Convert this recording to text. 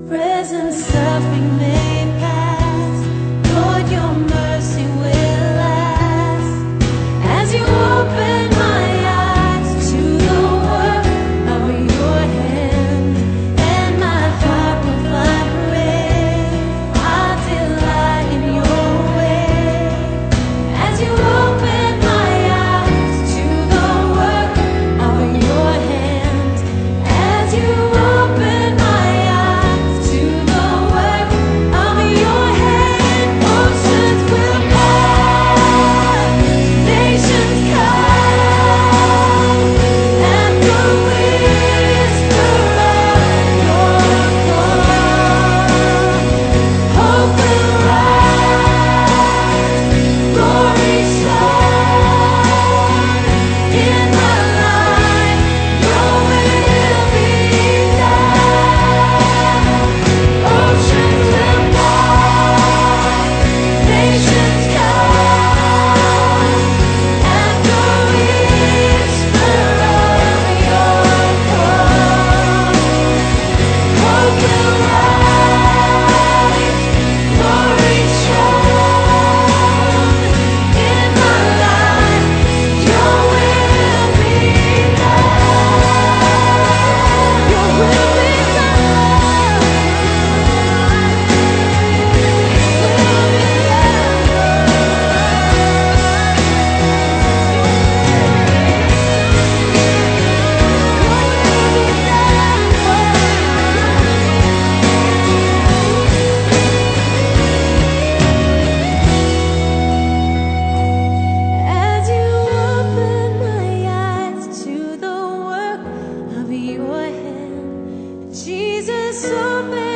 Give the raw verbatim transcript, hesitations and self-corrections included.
Present suffering may pass, Lord, your mercy will last. As you open my eyes to the work of your hand, and my heart will find praise, I'll delight in your way. As you open my eyes to the work of your hand, as you open my eyes to the work of your hand, oceans will part, nations come at the whisper of your call. Hope will rise, glory shine in my life. Your will be done. Oceans will part, nations come at the whisper of your call. Hope will rise, glory shine in my life. Your will be done. Your will be done. As you open my eyes to the work of your hand, Jesus, open